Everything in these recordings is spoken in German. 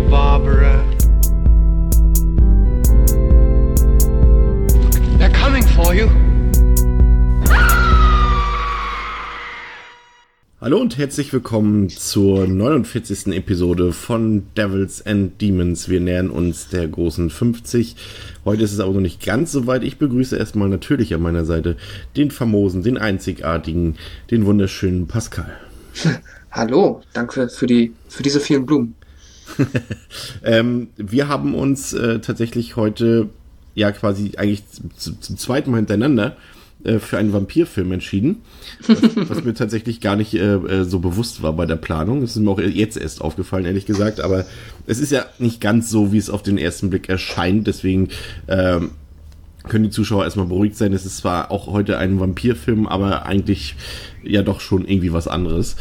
Barbara. They're coming for you. Hallo und herzlich willkommen zur 49. Episode von Devils and Demons. Wir nähern uns der großen 50. Heute ist es aber noch nicht ganz so weit. Ich begrüße erstmal natürlich an meiner Seite den famosen, den einzigartigen, den wunderschönen Pascal. Hallo, danke für diese vielen Blumen. Wir haben uns tatsächlich heute ja quasi eigentlich zum zweiten Mal hintereinander für einen Vampirfilm entschieden, was mir tatsächlich gar nicht so bewusst war bei der Planung. Das ist mir auch jetzt erst aufgefallen, ehrlich gesagt, aber es ist ja nicht ganz so, wie es auf den ersten Blick erscheint, deswegen können die Zuschauer erstmal beruhigt sein. Es ist zwar auch heute ein Vampirfilm, aber eigentlich ja doch schon irgendwie was anderes.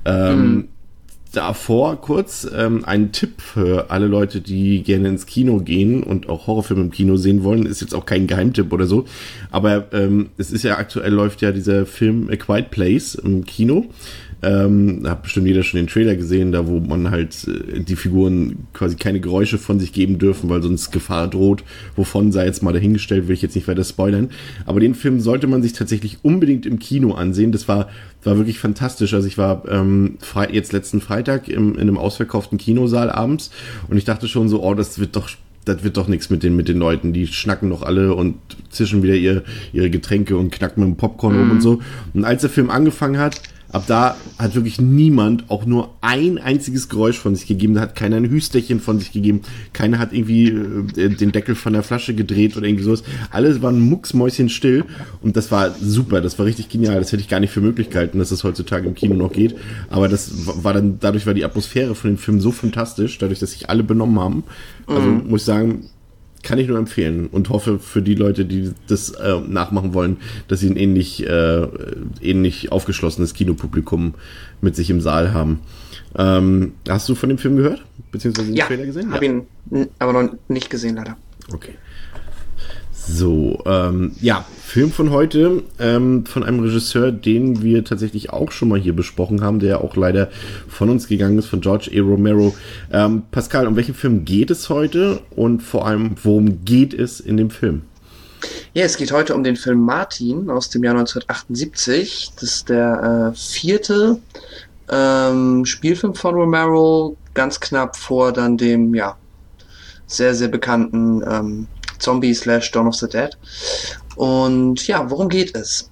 Davor kurz ein Tipp für alle Leute, die gerne ins Kino gehen und auch Horrorfilme im Kino sehen wollen. Ist jetzt auch kein Geheimtipp oder so, aber es ist ja aktuell, läuft ja dieser Film A Quiet Place im Kino. Hat bestimmt jeder schon den Trailer gesehen, da wo man halt die Figuren quasi keine Geräusche von sich geben dürfen, weil sonst Gefahr droht. Wovon sei jetzt mal dahingestellt, will ich jetzt nicht weiter spoilern. Aber den Film sollte man sich tatsächlich unbedingt im Kino ansehen. Das war wirklich fantastisch. Also ich war jetzt letzten Freitag in einem ausverkauften Kinosaal abends und ich dachte schon so, das wird doch nichts mit den Leuten. Die schnacken doch alle und zischen wieder ihre Getränke und knacken mit dem Popcorn rum und so. Und als der Film angefangen hat, ab da hat wirklich niemand auch nur ein einziges Geräusch von sich gegeben. Da hat keiner ein Hüsterchen von sich gegeben. Keiner hat irgendwie den Deckel von der Flasche gedreht oder irgendwie sowas. Alles waren mucksmäuschenstill und das war super. Das war richtig genial. Das hätte ich gar nicht für möglich gehalten, dass das heutzutage im Kino noch geht. Aber dadurch war die Atmosphäre von dem Film so fantastisch, dadurch, dass sich alle benommen haben. Also muss ich sagen, kann ich nur empfehlen und hoffe für die Leute, die das nachmachen wollen, dass sie ein ähnlich aufgeschlossenes Kinopublikum mit sich im Saal haben. Hast du von dem Film gehört? Beziehungsweise den Trailer gesehen? Ja, habe ihn aber noch nicht gesehen, leider. Okay. So, Film von heute, von einem Regisseur, den wir tatsächlich auch schon mal hier besprochen haben, der auch leider von uns gegangen ist, von George A. Romero. Pascal, um welchen Film geht es heute und vor allem, worum geht es in dem Film? Ja, es geht heute um den Film Martin aus dem Jahr 1978. Das ist der vierte Spielfilm von Romero, ganz knapp vor dann dem, sehr, sehr bekannten Zombie / Dawn of the Dead. Und ja, worum geht es?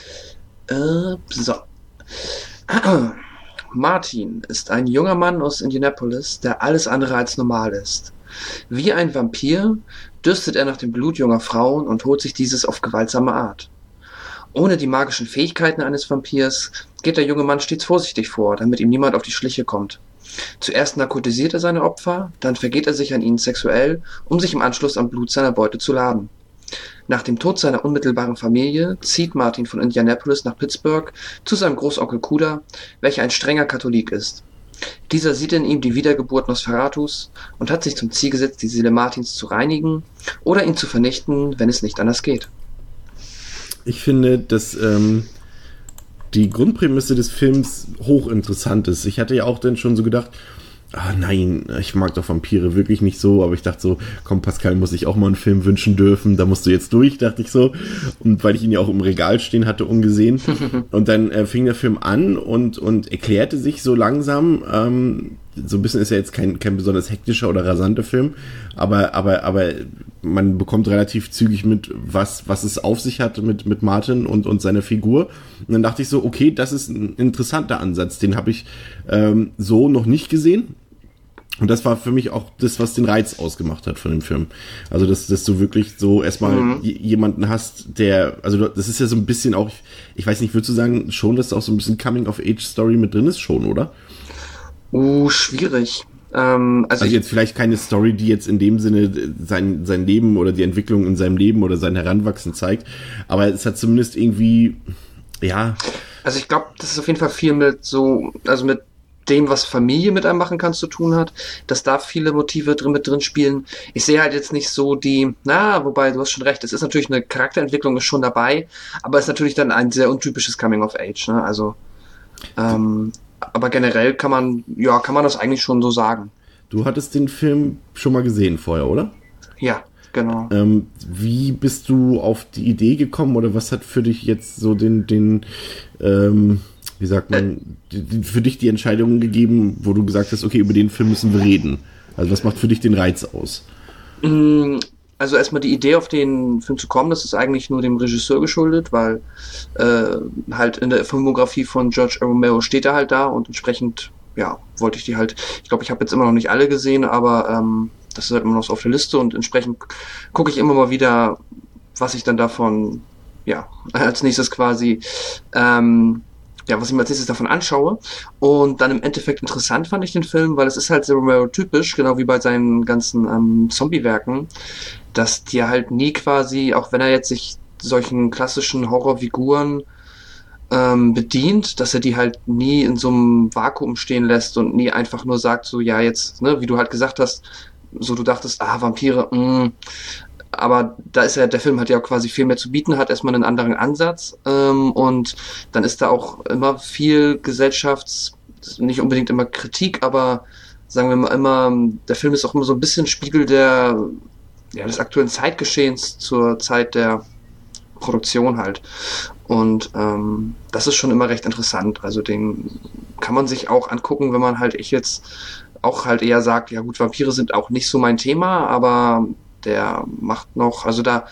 Martin ist ein junger Mann aus Indianapolis, der alles andere als normal ist. Wie ein Vampir dürstet er nach dem Blut junger Frauen und holt sich dieses auf gewaltsame Art. Ohne die magischen Fähigkeiten eines Vampirs geht der junge Mann stets vorsichtig vor, damit ihm niemand auf die Schliche kommt. Zuerst narkotisiert er seine Opfer, dann vergeht er sich an ihnen sexuell, um sich im Anschluss am Blut seiner Beute zu laben. Nach dem Tod seiner unmittelbaren Familie zieht Martin von Indianapolis nach Pittsburgh zu seinem Großonkel Cuda, welcher ein strenger Katholik ist. Dieser sieht in ihm die Wiedergeburt Nosferatus und hat sich zum Ziel gesetzt, die Seele Martins zu reinigen oder ihn zu vernichten, wenn es nicht anders geht. Ich finde, dass die Grundprämisse des Films hochinteressant ist. Ich hatte ja auch dann schon so gedacht, nein, ich mag doch Vampire wirklich nicht so, aber ich dachte so, komm Pascal, muss ich auch mal einen Film wünschen dürfen, da musst du jetzt durch, dachte ich so. Und weil ich ihn ja auch im Regal stehen hatte, ungesehen. Und dann fing der Film an und erklärte sich so langsam, so ein bisschen ist ja jetzt kein besonders hektischer oder rasanter Film, aber man bekommt relativ zügig mit, was es auf sich hat mit Martin und seiner Figur. Und dann dachte ich so, okay, das ist ein interessanter Ansatz, den habe ich so noch nicht gesehen. Und das war für mich auch das, was den Reiz ausgemacht hat von dem Film. Also, dass du wirklich so erstmal jemanden hast, das ist ja so ein bisschen auch, ich weiß nicht, würdest du sagen schon, dass da auch so ein bisschen Coming-of-Age-Story mit drin ist schon, oder? Schwierig. Also jetzt vielleicht keine Story, die jetzt in dem Sinne sein Leben oder die Entwicklung in seinem Leben oder sein Heranwachsen zeigt, aber es hat zumindest irgendwie, ja. Also ich glaube, das ist auf jeden Fall viel mit dem, was Familie mit einem machen kann, zu tun hat, dass da viele Motive mit drin spielen. Ich sehe halt jetzt nicht so wobei, du hast schon recht, es ist natürlich eine Charakterentwicklung ist schon dabei, aber es ist natürlich dann ein sehr untypisches Coming of Age, ne? Also, aber generell kann man das eigentlich schon so sagen. Du hattest den Film schon mal gesehen vorher, oder? Ja, genau. Wie bist du auf die Idee gekommen oder was hat für dich jetzt so wie sagt man, für dich die Entscheidung gegeben, wo du gesagt hast, okay, über den Film müssen wir reden? Also was macht für dich den Reiz aus? Also erstmal die Idee, auf den Film zu kommen, das ist eigentlich nur dem Regisseur geschuldet, weil halt in der Filmografie von George A. Romero steht er halt da und entsprechend, ja, wollte ich die halt, ich glaube, ich habe jetzt immer noch nicht alle gesehen, aber das ist halt immer noch so auf der Liste und entsprechend gucke ich immer mal wieder, was ich dann davon, ja, als nächstes quasi, was ich mir als nächstes davon anschaue. Und dann im Endeffekt interessant fand ich den Film, weil es ist halt sehr Romero-typisch, genau wie bei seinen ganzen Zombie-Werken, dass die halt nie quasi, auch wenn er jetzt sich solchen klassischen Horrorfiguren bedient, dass er die halt nie in so einem Vakuum stehen lässt und nie einfach nur sagt, so, ja, jetzt, ne, wie du halt gesagt hast, so du dachtest, Vampire, aber da ist der Film hat ja auch quasi viel mehr zu bieten, hat erstmal einen anderen Ansatz und dann ist da auch immer viel nicht unbedingt immer Kritik, aber sagen wir mal immer, der Film ist auch immer so ein bisschen Spiegel des aktuellen Zeitgeschehens zur Zeit der Produktion halt. Und das ist schon immer recht interessant. Also den kann man sich auch angucken, wenn man halt jetzt auch halt eher sagt, ja gut, Vampire sind auch nicht so mein Thema, aber der macht noch, also der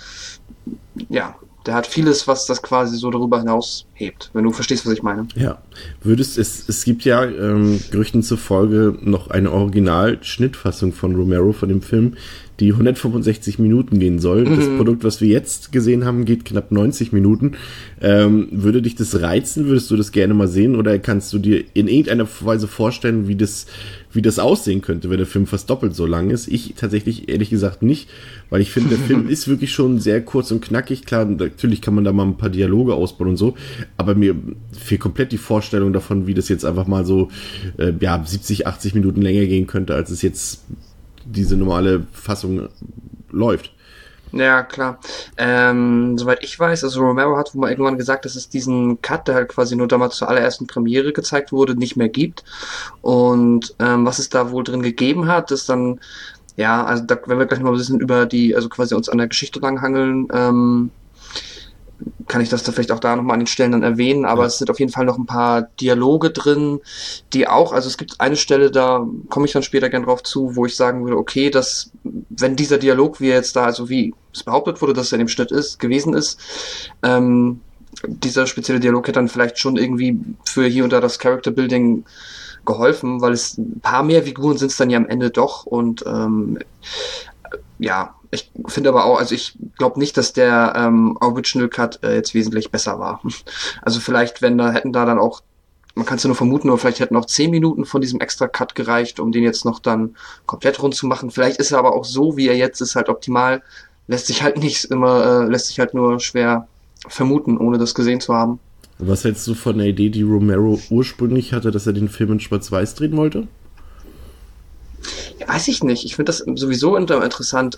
hat vieles, was das quasi so darüber hinaus hebt, wenn du verstehst, was ich meine. Ja, es gibt ja Gerüchten zufolge noch eine Original-Schnittfassung von Romero von dem Film, die 165 Minuten gehen soll. Das Produkt, was wir jetzt gesehen haben, geht knapp 90 Minuten. Würde dich das reizen? Würdest du das gerne mal sehen? Oder kannst du dir in irgendeiner Weise vorstellen, wie das aussehen könnte, wenn der Film fast doppelt so lang ist? Ich tatsächlich, ehrlich gesagt, nicht, weil ich finde, der Film ist wirklich schon sehr kurz und knackig. Klar, natürlich kann man da mal ein paar Dialoge ausbauen und so, aber mir fehlt komplett die Vorstellung davon, wie das jetzt einfach mal so 70, 80 Minuten länger gehen könnte, als es jetzt diese normale Fassung läuft. Ja, klar. Soweit ich weiß, also Romero hat wohl mal irgendwann gesagt, dass es diesen Cut, der halt quasi nur damals zur allerersten Premiere gezeigt wurde, nicht mehr gibt. Und was es da wohl drin gegeben hat, ist dann, ja, also da, wenn wir gleich noch ein bisschen also quasi uns an der Geschichte langhangeln, kann ich das da vielleicht auch da nochmal an den Stellen dann erwähnen, aber es sind auf jeden Fall noch ein paar Dialoge drin, die auch, also es gibt eine Stelle, da komme ich dann später gern drauf zu, wo ich sagen würde, okay, wenn dieser Dialog, wie er jetzt da, also wie es behauptet wurde, dass er in dem Schnitt gewesen ist, dieser spezielle Dialog hätte dann vielleicht schon irgendwie für hier und da das Character Building geholfen, weil es ein paar mehr Figuren sind es dann ja am Ende doch und ich finde aber auch, also ich glaube nicht, dass der Original Cut jetzt wesentlich besser war. Also vielleicht, hätten da dann auch, man kann es ja nur vermuten, aber vielleicht hätten auch 10 Minuten von diesem extra Cut gereicht, um den jetzt noch dann komplett rund zu machen. Vielleicht ist er aber auch so, wie er jetzt ist, halt optimal. Lässt sich halt nur schwer vermuten, ohne das gesehen zu haben. Was hältst du von der Idee, die Romero ursprünglich hatte, dass er den Film in Schwarz-Weiß drehen wollte? Ja, weiß ich nicht. Ich finde das sowieso interessant,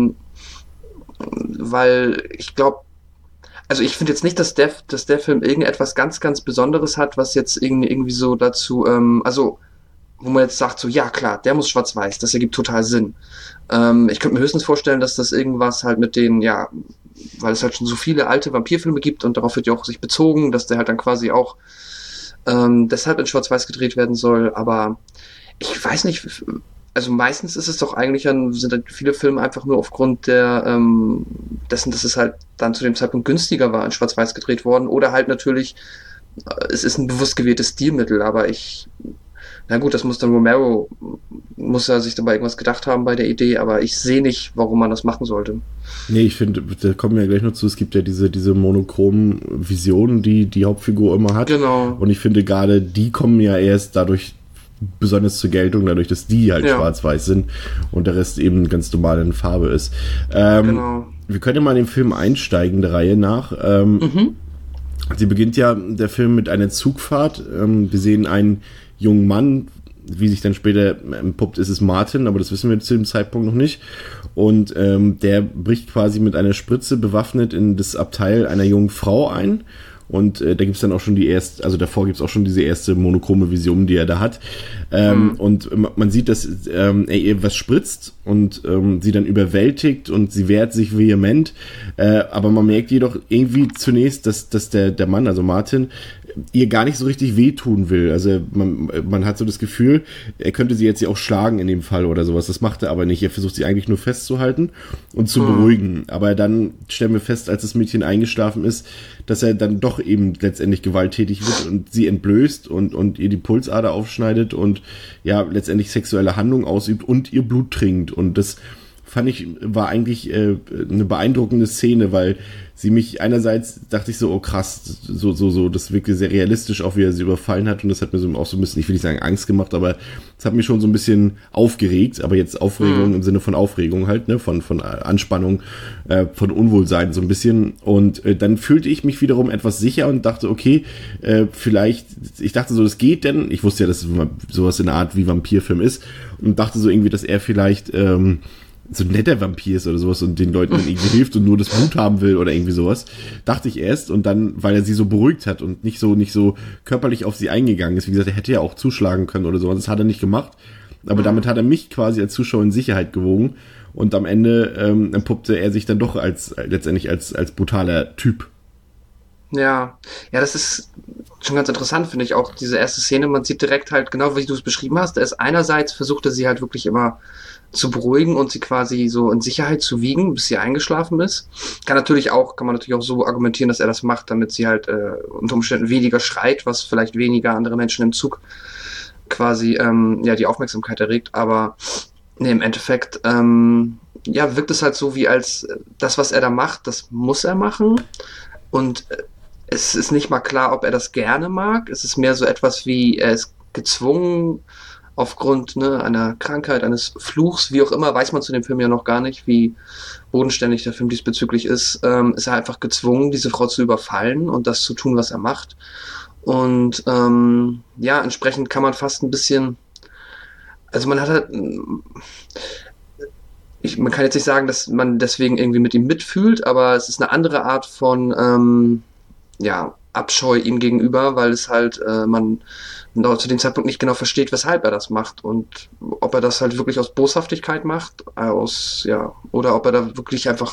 weil ich glaube, also ich finde jetzt nicht, dass der Film irgendetwas ganz, ganz Besonderes hat, was jetzt irgendwie so dazu, also wo man jetzt sagt, so ja klar, der muss schwarz-weiß, das ergibt total Sinn. Ich könnte mir höchstens vorstellen, dass das irgendwas halt mit den, ja, weil es halt schon so viele alte Vampirfilme gibt und darauf wird ja auch sich bezogen, dass der halt dann quasi auch deshalb in schwarz-weiß gedreht werden soll, aber ich weiß nicht, also meistens ist es doch eigentlich sind halt viele Filme einfach nur aufgrund dessen, dass es halt dann zu dem Zeitpunkt günstiger war, in Schwarz-Weiß gedreht worden oder halt natürlich, es ist ein bewusst gewähltes Stilmittel, aber na gut, das Romero muss ja sich dabei irgendwas gedacht haben bei der Idee, aber ich sehe nicht, warum man das machen sollte. Nee, ich finde, da kommen wir ja gleich noch zu, es gibt ja diese monochromen Visionen, die Hauptfigur immer hat. Genau. Und ich finde gerade, die kommen ja erst dadurch besonders zur Geltung, dadurch, dass die halt schwarz-weiß sind und der Rest eben ganz normal in Farbe ist. Genau. Wir können ja mal in den Film einsteigen, der Reihe nach. Sie beginnt ja der Film mit einer Zugfahrt. Wir sehen einen jungen Mann, wie sich dann später entpuppt, ist es Martin, aber das wissen wir zu dem Zeitpunkt noch nicht. Und der bricht quasi mit einer Spritze bewaffnet in das Abteil einer jungen Frau ein Und da gibt's dann auch schon also davor gibt's auch schon diese erste monochrome Vision, die er da hat. Und man sieht, dass er ihr was spritzt und sie dann überwältigt und sie wehrt sich vehement. Aber man merkt jedoch irgendwie zunächst, dass der Mann, also Martin, ihr gar nicht so richtig wehtun will. Also man hat so das Gefühl, er könnte sie jetzt ja auch schlagen in dem Fall oder sowas. Das macht er aber nicht. Er versucht sie eigentlich nur festzuhalten und zu beruhigen. Aber dann stellen wir fest, als das Mädchen eingeschlafen ist, dass er dann doch eben letztendlich gewalttätig wird und sie entblößt und ihr die Pulsader aufschneidet und ja, letztendlich sexuelle Handlungen ausübt und ihr Blut trinkt. Und das fand ich, war eigentlich eine beeindruckende Szene, weil sie mich einerseits dachte ich so, oh krass, so, das wirkte sehr realistisch, auch wie er sie überfallen hat, und das hat mir so auch so ein bisschen, ich will nicht sagen Angst gemacht, aber es hat mich schon so ein bisschen aufgeregt, aber jetzt Aufregung im Sinne von Aufregung halt, ne, von Anspannung, von Unwohlsein so ein bisschen, und dann fühlte ich mich wiederum etwas sicher und dachte, okay, vielleicht, ich dachte so, das geht denn, ich wusste ja, dass sowas in der Art wie Vampirfilm ist, und dachte so irgendwie, dass er vielleicht so ein netter Vampir ist oder sowas und den Leuten irgendwie hilft und nur das Blut haben will oder irgendwie sowas. Dachte ich erst, und dann, weil er sie so beruhigt hat und nicht so körperlich auf sie eingegangen ist. Wie gesagt, er hätte ja auch zuschlagen können oder sowas. Das hat er nicht gemacht. Aber damit hat er mich quasi als Zuschauer in Sicherheit gewogen. Und am Ende entpuppte er sich dann doch letztendlich als brutaler Typ. Ja, das ist schon ganz interessant, finde ich, auch diese erste Szene. Man sieht direkt halt, genau wie du es beschrieben hast, er ist einerseits, versuchte sie halt wirklich immer zu beruhigen und sie quasi so in Sicherheit zu wiegen, bis sie eingeschlafen ist. Kann man natürlich auch so argumentieren, dass er das macht, damit sie halt unter Umständen weniger schreit, was vielleicht weniger andere Menschen im Zug quasi die Aufmerksamkeit erregt. Aber nee, im Endeffekt wirkt es halt so, wie als das, was er da macht, das muss er machen. Und es ist nicht mal klar, ob er das gerne mag. Es ist mehr so etwas wie, er ist gezwungen, aufgrund einer Krankheit, eines Fluchs, wie auch immer, weiß man zu dem Film ja noch gar nicht, wie bodenständig der Film diesbezüglich ist er einfach gezwungen, diese Frau zu überfallen und das zu tun, was er macht. Und entsprechend kann man fast ein bisschen, also man hat halt, man kann jetzt nicht sagen, dass man deswegen irgendwie mit ihm mitfühlt, aber es ist eine andere Art von Abscheu ihm gegenüber, weil es halt man zu dem Zeitpunkt nicht genau versteht, weshalb er das macht und ob er das halt wirklich aus Boshaftigkeit macht, oder ob er da wirklich einfach,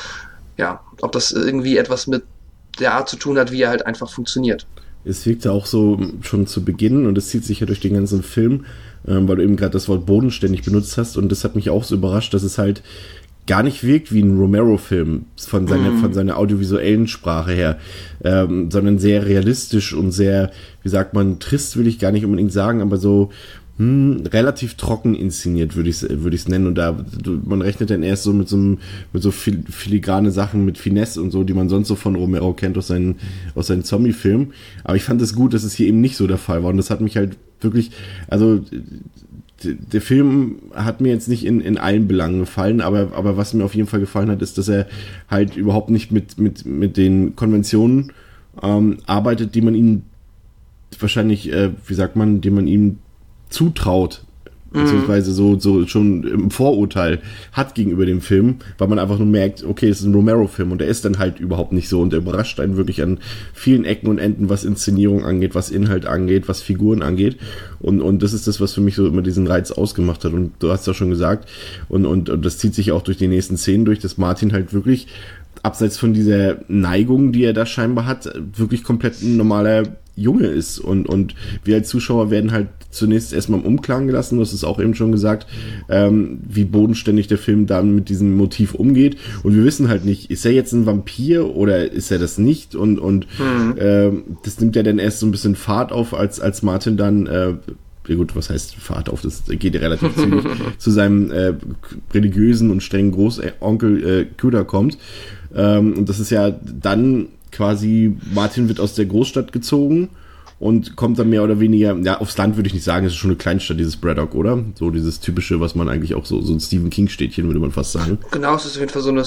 ob das irgendwie etwas mit der Art zu tun hat, wie er halt einfach funktioniert. Es wirkte auch so schon zu Beginn, und es zieht sich ja durch den ganzen Film, weil du eben gerade das Wort bodenständig benutzt hast, und das hat mich auch so überrascht, dass es halt gar nicht wirkt wie ein Romero-Film von seiner audiovisuellen Sprache her, sondern sehr realistisch und sehr, wie sagt man, trist will ich gar nicht unbedingt sagen, aber so relativ trocken inszeniert, würde ich es nennen. Und man rechnet dann erst so mit so filigrane Sachen, mit Finesse und so, die man sonst so von Romero kennt aus seinen Zombie-Filmen. Aber ich fand es gut, dass es hier eben nicht so der Fall war. Und das hat mich halt wirklich, also der Film hat mir jetzt nicht in allen Belangen gefallen, aber was mir auf jeden Fall gefallen hat, ist, dass er halt überhaupt nicht mit den Konventionen arbeitet, die man ihm wahrscheinlich, die man ihm zutraut, beziehungsweise so schon im Vorurteil hat gegenüber dem Film, weil man einfach nur merkt, okay, es ist ein Romero-Film, und der ist dann halt überhaupt nicht so, und der überrascht einen wirklich an vielen Ecken und Enden, was Inszenierung angeht, was Inhalt angeht, was Figuren angeht, und das ist das, was für mich so immer diesen Reiz ausgemacht hat, und du hast ja schon gesagt, und das zieht sich auch durch die nächsten Szenen durch, dass Martin halt wirklich, abseits von dieser Neigung, die er da scheinbar hat, wirklich komplett ein normaler Junge ist, und wir als Zuschauer werden halt zunächst erstmal im Unklaren gelassen, du hast es auch eben schon gesagt, wie bodenständig der Film dann mit diesem Motiv umgeht, und wir wissen halt nicht, ist er jetzt ein Vampir oder ist er das nicht, und das nimmt ja dann erst so ein bisschen Fahrt auf, als Martin dann was heißt Fahrt auf, das geht ja relativ zügig, zu seinem religiösen und strengen Großonkel Cuda kommt, und das ist ja dann quasi, Martin wird aus der Großstadt gezogen und kommt dann mehr oder weniger, aufs Land würde ich nicht sagen, es ist schon eine Kleinstadt, dieses Braddock, oder? So dieses typische, was man eigentlich auch so ein Stephen King-Städtchen, würde man fast sagen. Genau, es ist auf jeden Fall so eine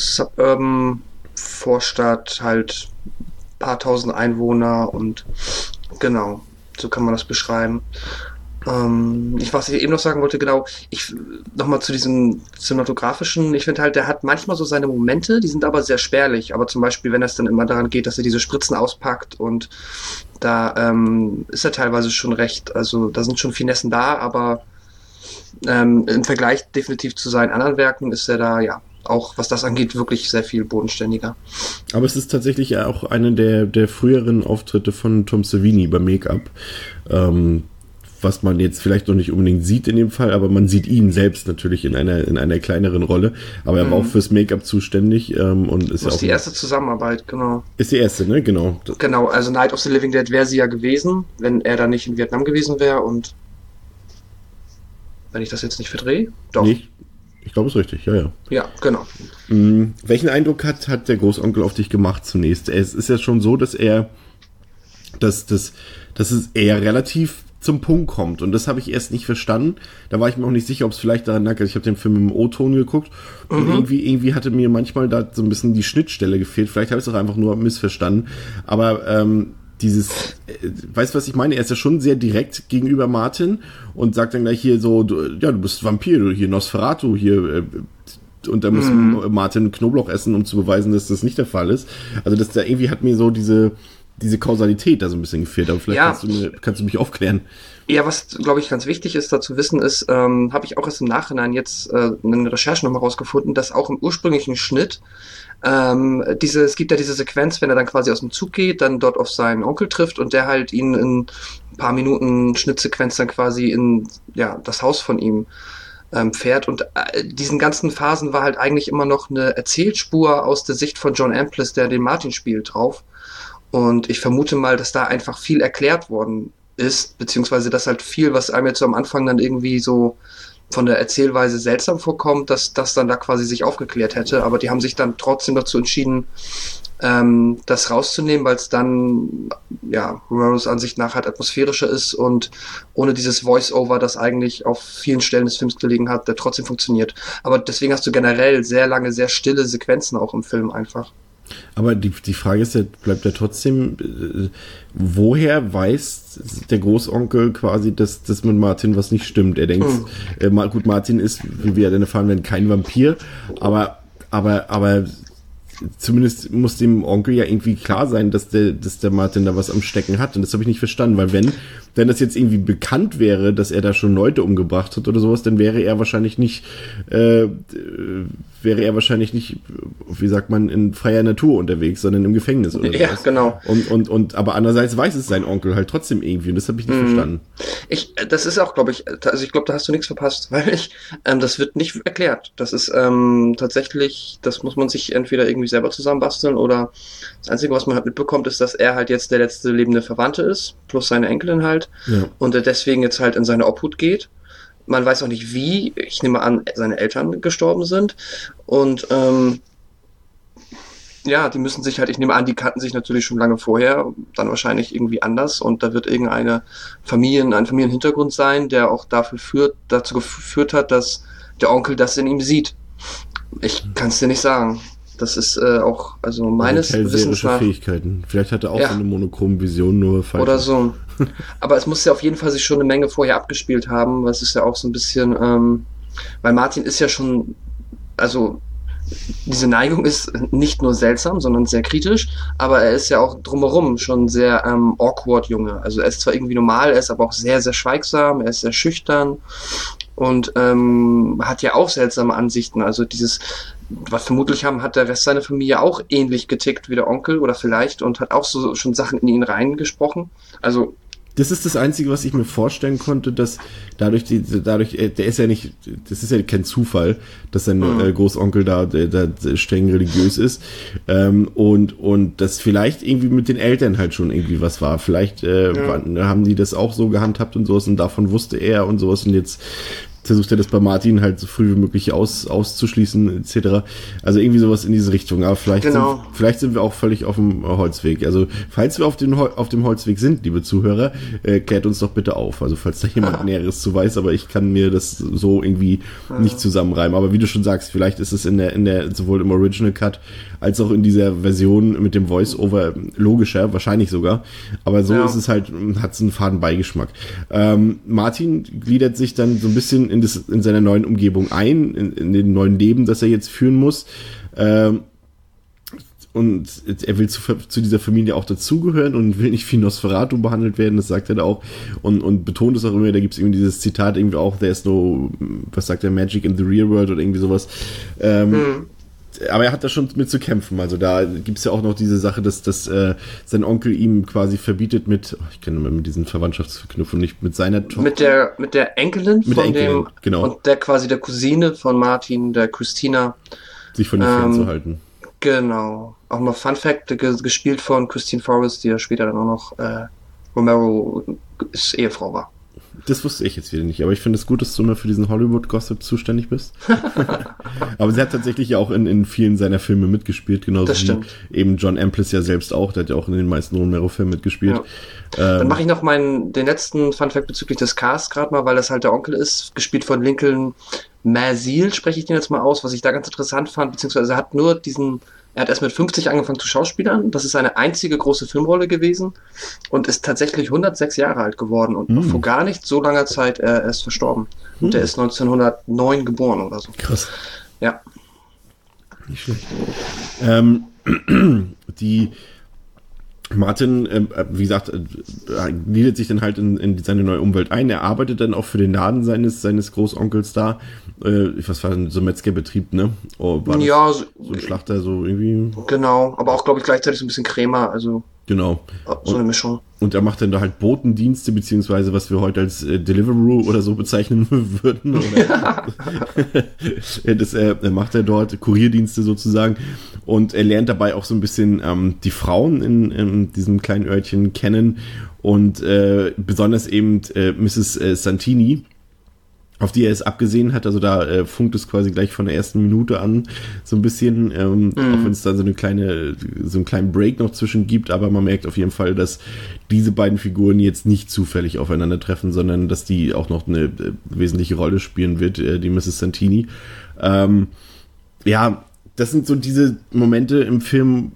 Suburban-Vorstadt, halt paar tausend Einwohner, und genau, so kann man das beschreiben. Was ich eben noch sagen wollte, genau, nochmal zu diesem cinematografischen, ich finde halt, der hat manchmal so seine Momente, die sind aber sehr spärlich, aber zum Beispiel, wenn es dann immer daran geht, dass er diese Spritzen auspackt und da ist er teilweise schon recht, also da sind schon Finessen da, aber im Vergleich definitiv zu seinen anderen Werken ist er da, ja, auch was das angeht, wirklich sehr viel bodenständiger. Aber es ist tatsächlich auch einer der früheren Auftritte von Tom Savini beim Make-up. Was man jetzt vielleicht noch nicht unbedingt sieht in dem Fall, aber man sieht ihn selbst natürlich in einer kleineren Rolle. Aber er war auch fürs Make-up zuständig und ist Das ja auch ist die erste Zusammenarbeit, genau. Ist die erste, ne? Genau. Genau, also Night of the Living Dead wäre sie ja gewesen, wenn er da nicht in Vietnam gewesen wäre und wenn ich das jetzt nicht verdrehe, doch. Nee, ich glaube, es ist richtig, ja. Ja, genau. Welchen Eindruck hat der Großonkel auf dich gemacht zunächst? Es ist ja schon so, dass es eher relativ zum Punkt kommt. Und das habe ich erst nicht verstanden. Da war ich mir auch nicht sicher, ob es vielleicht daran lag, ich habe den Film im O-Ton geguckt und irgendwie hatte mir manchmal da so ein bisschen die Schnittstelle gefehlt. Vielleicht habe ich es auch einfach nur missverstanden. Aber weißt du, was ich meine? Er ist ja schon sehr direkt gegenüber Martin und sagt dann gleich hier so, du bist Vampir, du hier Nosferatu, hier und da muss Martin Knoblauch essen, um zu beweisen, dass das nicht der Fall ist. Also das da irgendwie hat mir so diese Kausalität da so ein bisschen gefehlt, aber vielleicht kannst du mich aufklären. Ja, was, glaube ich, ganz wichtig ist, da zu wissen ist, habe ich auch erst im Nachhinein jetzt eine Recherche nochmal rausgefunden, dass auch im ursprünglichen Schnitt es gibt ja diese Sequenz, wenn er dann quasi aus dem Zug geht, dann dort auf seinen Onkel trifft und der halt ihn in ein paar Minuten Schnittsequenz dann quasi in das Haus von ihm fährt und diesen ganzen Phasen war halt eigentlich immer noch eine Erzählspur aus der Sicht von John Amplis, der den Martin spielt, drauf. Und ich vermute mal, dass da einfach viel erklärt worden ist, beziehungsweise dass halt viel, was einem jetzt so am Anfang dann irgendwie so von der Erzählweise seltsam vorkommt, dass das dann da quasi sich aufgeklärt hätte. Aber die haben sich dann trotzdem dazu entschieden, das rauszunehmen, weil es dann, Romeros Ansicht nach halt atmosphärischer ist und ohne dieses Voice-Over, das eigentlich auf vielen Stellen des Films gelegen hat, der trotzdem funktioniert. Aber deswegen hast du generell sehr lange, sehr stille Sequenzen auch im Film einfach. Aber die Frage ist ja, bleibt ja trotzdem, woher weiß der Großonkel quasi, dass mit Martin was nicht stimmt? Er denkt, gut, Martin ist, wie wir dann erfahren werden, kein Vampir, aber zumindest muss dem Onkel ja irgendwie klar sein, dass der Martin da was am Stecken hat. Und das habe ich nicht verstanden, weil wenn das jetzt irgendwie bekannt wäre, dass er da schon Leute umgebracht hat oder sowas, dann wäre er wahrscheinlich nicht, wie sagt man, in freier Natur unterwegs, sondern im Gefängnis oder sowas. Ja, genau. Aber andererseits weiß es sein Onkel halt trotzdem irgendwie und das habe ich nicht verstanden. Das ist auch, glaube ich, also ich glaube, da hast du nichts verpasst, weil das wird nicht erklärt. Das ist tatsächlich, das muss man sich entweder irgendwie selber zusammenbasteln oder das Einzige, was man halt mitbekommt, ist, dass er halt jetzt der letzte lebende Verwandte ist, plus seine Enkelin halt, und er deswegen jetzt halt in seine Obhut geht. Man weiß auch nicht wie, ich nehme an, seine Eltern gestorben sind und die müssen sich halt, ich nehme an, die kannten sich natürlich schon lange vorher, dann wahrscheinlich irgendwie anders und da wird ein Familienhintergrund sein, der auch dazu geführt hat, dass der Onkel das in ihm sieht. Ich kann es dir nicht sagen. Das ist auch, also meines Wissens nach... Fähigkeiten. Vielleicht hat er auch so eine monochrome Vision, nur falsch. Oder so. Aber es muss ja auf jeden Fall sich schon eine Menge vorher abgespielt haben, was ist ja auch so ein bisschen, weil Martin ist ja schon, also diese Neigung ist nicht nur seltsam, sondern sehr kritisch, aber er ist ja auch drumherum schon sehr awkward Junge. Also er ist zwar irgendwie normal, er ist aber auch sehr, sehr schweigsam, er ist sehr schüchtern und hat ja auch seltsame Ansichten. Also was vermutlich hat der Rest seiner Familie auch ähnlich getickt wie der Onkel oder vielleicht und hat auch so schon Sachen in ihn reingesprochen. Also das ist das Einzige, was ich mir vorstellen konnte, dass der ist ja nicht, das ist ja kein Zufall, dass sein Großonkel da streng religiös ist und das vielleicht irgendwie mit den Eltern halt schon irgendwie was war. Vielleicht haben die das auch so gehandhabt und sowas und davon wusste er und sowas und jetzt versucht er das bei Martin halt so früh wie möglich auszuschließen, etc. Also irgendwie sowas in diese Richtung. Aber vielleicht sind wir auch völlig auf dem Holzweg. Also falls wir auf dem Holzweg sind, liebe Zuhörer, klärt uns doch bitte auf. Also falls da jemand Näheres zu weiß, aber ich kann mir das so irgendwie nicht zusammenreimen. Aber wie du schon sagst, vielleicht ist es in der sowohl im Original Cut als auch in dieser Version mit dem Voice-Over logischer, wahrscheinlich sogar. Aber so ist es halt, hat es einen faden Beigeschmack. Martin gliedert sich dann so ein bisschen in seiner neuen Umgebung ein, in den neuen Leben, das er jetzt führen muss. Und er will zu dieser Familie auch dazugehören und will nicht wie Nosferatu behandelt werden, das sagt er da auch und betont es auch immer, da gibt es irgendwie dieses Zitat irgendwie auch, there's no, was sagt er, magic in the real world oder irgendwie sowas. Aber er hat da schon mit zu kämpfen, also da gibt es ja auch noch diese Sache, dass sein Onkel ihm quasi verbietet ich kenne mit diesen Verwandtschaftsverknüpfungen nicht, mit seiner Tochter. Mit der Enkelin mit von der Enkelin, dem, genau. Und der quasi der Cousine von Martin, der Christina. Sich von den fernzuhalten. Genau. Auch mal Fun Fact, gespielt von Christine Forrest, die ja später dann auch noch Romero Ehefrau war. Das wusste ich jetzt wieder nicht, aber ich finde es gut, dass du immer für diesen Hollywood-Gossip zuständig bist. Aber sie hat tatsächlich ja auch in vielen seiner Filme mitgespielt, genauso wie eben John Amplis ja selbst auch, der hat ja auch in den meisten Romero-Filmen mitgespielt. Ja. Dann mache ich noch den letzten Fun-Fact bezüglich des Casts gerade mal, weil das halt der Onkel ist, gespielt von Lincoln Masil, spreche ich den jetzt mal aus, was ich da ganz interessant fand, beziehungsweise er hat erst mit 50 angefangen zu schauspielern. Das ist seine einzige große Filmrolle gewesen und ist tatsächlich 106 Jahre alt geworden und vor gar nicht so langer Zeit er ist verstorben. Und der ist 1909 geboren oder so. Krass. Ja. Nicht schlecht. Die Martin, wie gesagt, gliedert sich dann halt in seine neue Umwelt ein. Er arbeitet dann auch für den Laden seines Großonkels da. Was war denn so ein Metzgerbetrieb, ne? War das so ein Schlachter, so irgendwie? Genau, aber auch, glaube ich, gleichzeitig so ein bisschen Krämer, also genau. So eine Mischung. Und er macht dann da halt Botendienste, beziehungsweise was wir heute als Deliveroo oder so bezeichnen würden. Oder? Er macht dort Kurierdienste sozusagen. Und er lernt dabei auch so ein bisschen die Frauen in diesem kleinen Örtchen kennen. Und besonders eben Mrs. Santini, auf die er es abgesehen hat, also da funkt es quasi gleich von der ersten Minute an, so ein bisschen, auch wenn es da so einen kleinen Break noch zwischen gibt, aber man merkt auf jeden Fall, dass diese beiden Figuren jetzt nicht zufällig aufeinandertreffen, sondern dass die auch noch eine wesentliche Rolle spielen wird, die Mrs. Santini. Ja, das sind so diese Momente im Film,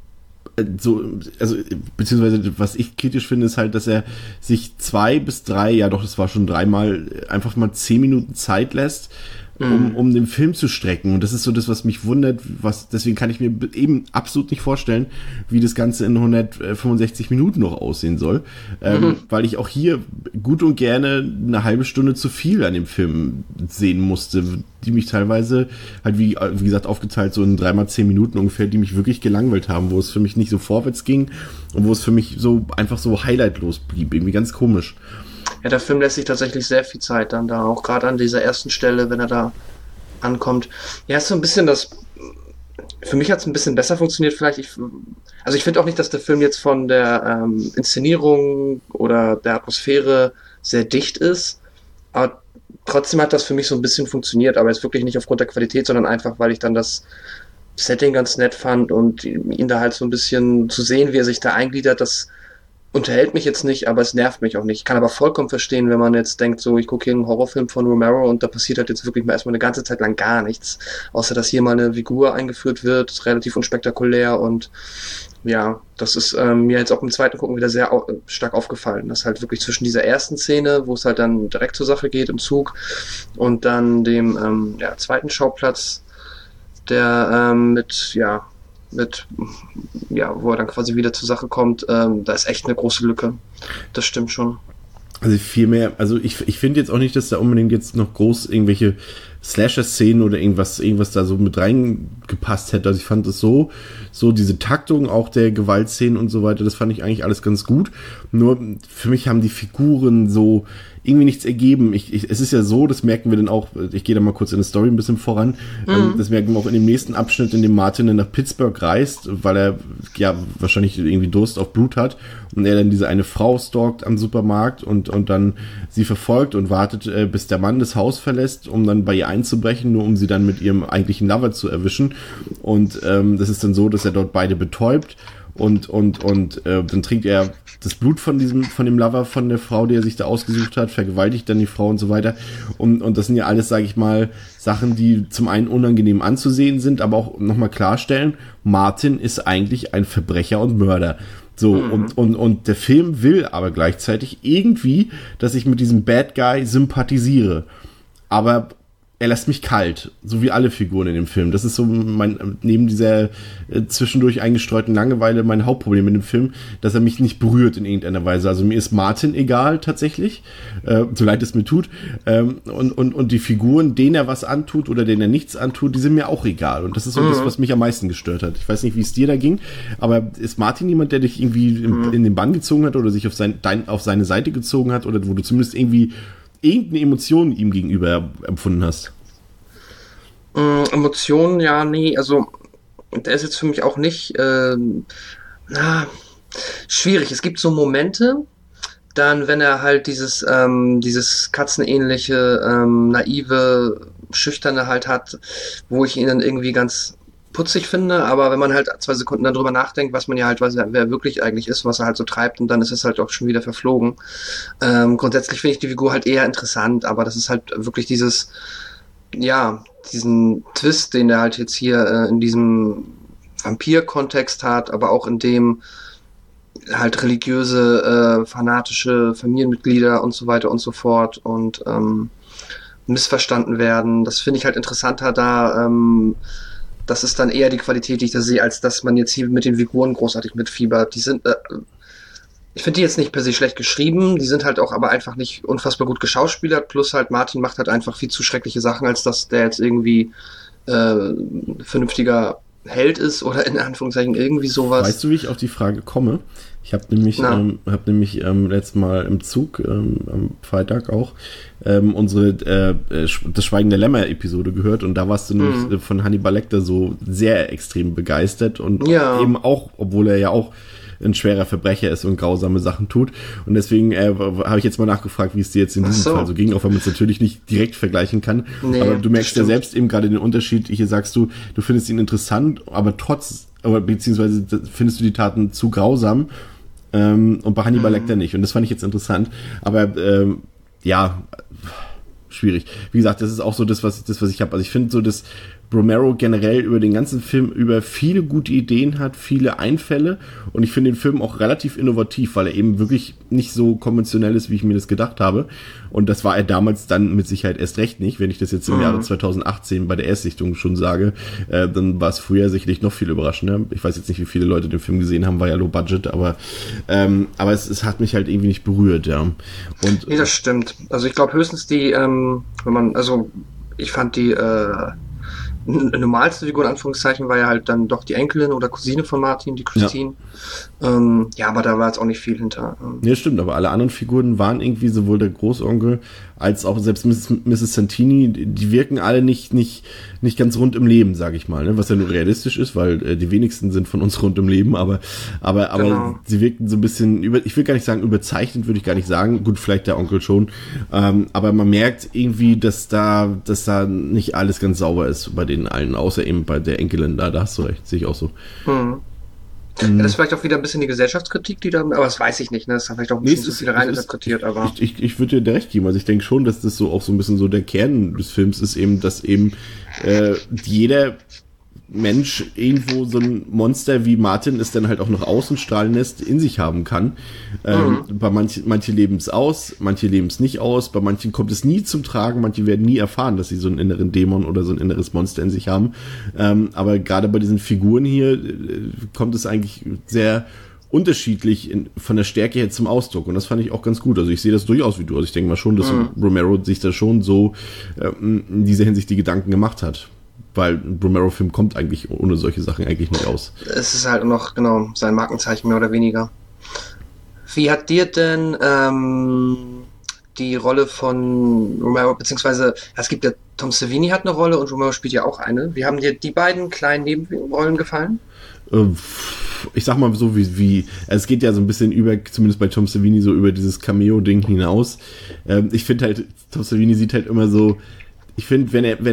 beziehungsweise was ich kritisch finde, ist halt, dass er sich 2 bis 3, das war schon 3-mal, einfach mal 10 Minuten Zeit lässt, um den Film zu strecken. Und das ist so das, was mich wundert, deswegen kann ich mir eben absolut nicht vorstellen, wie das Ganze in 165 Minuten noch aussehen soll. Weil ich auch hier gut und gerne eine halbe Stunde zu viel an dem Film sehen musste, die mich teilweise halt, wie gesagt, aufgeteilt so in 3x10 Minuten ungefähr, die mich wirklich gelangweilt haben, wo es für mich nicht so vorwärts ging und wo es für mich so einfach so highlightlos blieb. Irgendwie ganz komisch. Ja, der Film lässt sich tatsächlich sehr viel Zeit dann da, auch gerade an dieser ersten Stelle, wenn er da ankommt. Ja, ist so ein bisschen für mich hat es ein bisschen besser funktioniert vielleicht. Ich finde auch nicht, dass der Film jetzt von der Inszenierung oder der Atmosphäre sehr dicht ist, aber trotzdem hat das für mich so ein bisschen funktioniert, aber jetzt wirklich nicht aufgrund der Qualität, sondern einfach, weil ich dann das Setting ganz nett fand und ihn da halt so ein bisschen zu sehen, wie er sich da eingliedert, das unterhält mich jetzt nicht, aber es nervt mich auch nicht. Ich kann aber vollkommen verstehen, wenn man jetzt denkt, so, ich gucke hier einen Horrorfilm von Romero und da passiert halt jetzt wirklich mal erstmal eine ganze Zeit lang gar nichts, außer dass hier mal eine Figur eingeführt wird, relativ unspektakulär und ja, das ist mir jetzt auch im zweiten Gucken wieder sehr stark aufgefallen, dass halt wirklich zwischen dieser ersten Szene, wo es halt dann direkt zur Sache geht im Zug und dann dem zweiten Schauplatz, der wo er dann quasi wieder zur Sache kommt, da ist echt eine große Lücke. Das stimmt schon. Also viel mehr, ich finde jetzt auch nicht, dass da unbedingt jetzt noch groß irgendwelche Slasher-Szenen oder irgendwas da so mit reingepasst hätte. Also ich fand das so diese Taktung auch der Gewaltszenen und so weiter, das fand ich eigentlich alles ganz gut. Nur für mich haben die Figuren so irgendwie nichts ergeben. Es ist ja so, das merken wir dann auch, ich gehe da mal kurz in der Story ein bisschen voran, das merken wir auch in dem nächsten Abschnitt, in dem Martin dann nach Pittsburgh reist, weil er ja wahrscheinlich irgendwie Durst auf Blut hat und er dann diese eine Frau stalkt am Supermarkt und dann sie verfolgt und wartet, bis der Mann das Haus verlässt, um dann bei ihr einzubrechen, nur um sie dann mit ihrem eigentlichen Lover zu erwischen. Und das ist dann so, dass er dort beide betäubt dann trinkt er das Blut von dem Lover, von der Frau, die er sich da ausgesucht hat, vergewaltigt dann die Frau und so weiter. Und das sind ja alles, sage ich mal, Sachen, die zum einen unangenehm anzusehen sind, aber auch nochmal klarstellen, Martin ist eigentlich ein Verbrecher und Mörder. So, und der Film will aber gleichzeitig irgendwie, dass ich mit diesem Bad Guy sympathisiere. Aber er lässt mich kalt, so wie alle Figuren in dem Film. Das ist so neben dieser zwischendurch eingestreuten Langeweile mein Hauptproblem in dem Film, dass er mich nicht berührt in irgendeiner Weise. Also mir ist Martin egal tatsächlich, so leid es mir tut. Und die Figuren, denen er was antut oder denen er nichts antut, die sind mir auch egal. Und das ist so das, was mich am meisten gestört hat. Ich weiß nicht, wie es dir da ging, aber ist Martin jemand, der dich irgendwie in den Bann gezogen hat oder sich auf seine Seite gezogen hat oder wo du zumindest irgendwie irgendeine Emotion ihm gegenüber empfunden hast? Emotionen, ja, nee, also der ist jetzt für mich auch nicht schwierig. Es gibt so Momente, dann, wenn er halt dieses katzenähnliche, naive, schüchterne halt hat, wo ich ihn dann irgendwie ganz putzig finde, aber wenn man halt 2 Sekunden dann drüber nachdenkt, was man ja halt weiß, wer er wirklich eigentlich ist, was er halt so treibt, und dann ist es halt auch schon wieder verflogen. Grundsätzlich finde ich die Figur halt eher interessant, aber das ist halt wirklich diesen Twist, den er halt jetzt hier in diesem Vampir-Kontext hat, aber auch in dem halt religiöse, fanatische Familienmitglieder und so weiter und so fort und missverstanden werden. Das finde ich halt interessanter da, das ist dann eher die Qualität, die ich da sehe, als dass man jetzt hier mit den Figuren großartig mitfiebert. Die sind, ich finde die jetzt nicht per se schlecht geschrieben, die sind halt auch aber einfach nicht unfassbar gut geschauspielert, plus halt Martin macht halt einfach viel zu schreckliche Sachen, als dass der jetzt irgendwie vernünftiger Held ist oder in Anführungszeichen irgendwie sowas. Weißt du, wie ich auf die Frage komme? Ich habe nämlich, letztes Mal im Zug, am Freitag auch, das Schweigen der Lämmer-Episode gehört und da warst du nämlich von Hannibal Lecter so sehr extrem begeistert und eben auch, obwohl er ja auch ein schwerer Verbrecher ist und grausame Sachen tut. Und deswegen habe ich jetzt mal nachgefragt, wie es dir jetzt in diesem Fall so ging, auch wenn man es natürlich nicht direkt vergleichen kann. Nee, aber du merkst ja selbst eben gerade den Unterschied. Hier sagst du findest ihn interessant, aber beziehungsweise findest du die Taten zu grausam und bei Hannibal Lecter nicht. Und das fand ich jetzt interessant. Aber schwierig. Wie gesagt, das ist auch so das, was ich habe. Also ich finde so, dass Romero generell über den ganzen Film über viele gute Ideen hat, viele Einfälle und ich finde den Film auch relativ innovativ, weil er eben wirklich nicht so konventionell ist, wie ich mir das gedacht habe und das war er damals dann mit Sicherheit erst recht nicht, wenn ich das jetzt im Jahre 2018 bei der Erstsichtung schon sage, dann war es früher sicherlich noch viel überraschender. Ich weiß jetzt nicht, wie viele Leute den Film gesehen haben, war ja low budget, aber es hat mich halt irgendwie nicht berührt, ja. Und, nee, das stimmt. Also ich glaube höchstens ich fand die normalste Figur in Anführungszeichen war ja halt dann doch die Enkelin oder Cousine von Martin, die Christine. Ja, aber da war jetzt auch nicht viel hinter. Ja, stimmt, aber alle anderen Figuren waren irgendwie sowohl der Großonkel als auch selbst Mrs. Santini, die wirken alle nicht ganz rund im Leben, sage ich mal, ne? Was ja nur realistisch ist, weil die wenigsten sind von uns rund im Leben, aber genau. Sie wirkten so ein bisschen ich will gar nicht sagen überzeichnet, würde ich gar nicht sagen, gut, vielleicht der Onkel schon, aber man merkt irgendwie, dass da nicht alles ganz sauber ist bei denen allen, außer eben bei der Enkelin, da hast du recht, sehe ich auch so. Ja, das ist vielleicht auch wieder ein bisschen die Gesellschaftskritik, die da, aber das weiß ich nicht, ne? Das ist vielleicht auch ein bisschen zu viel reininterpretiert, aber. Ich würde dir recht geben, also ich denke schon, dass das so auch so ein bisschen so der Kern des Films ist eben, dass eben jeder Mensch irgendwo so ein Monster wie Martin es dann halt auch noch ausstrahlen lässt, in sich haben kann. Bei manche leben es aus, manche leben es nicht aus, bei manchen kommt es nie zum Tragen, manche werden nie erfahren, dass sie so einen inneren Dämon oder so ein inneres Monster in sich haben. Aber gerade bei diesen Figuren hier kommt es eigentlich sehr unterschiedlich von der Stärke her zum Ausdruck und das fand ich auch ganz gut. Also ich sehe das durchaus wie du. Also ich denke mal schon, dass Romero sich da schon so in dieser Hinsicht die Gedanken gemacht hat. Weil ein Romero-Film kommt eigentlich ohne solche Sachen eigentlich nicht aus. Es ist halt noch, genau, sein Markenzeichen mehr oder weniger. Wie hat dir denn die Rolle von Romero, beziehungsweise es gibt ja, Tom Savini hat eine Rolle und Romero spielt ja auch eine. Wie haben dir die beiden kleinen Nebenrollen gefallen? Ich sag mal so wie es geht ja so ein bisschen zumindest bei Tom Savini so über dieses Cameo-Ding hinaus. Ich finde halt, Tom Savini sieht halt immer so, Ich finde,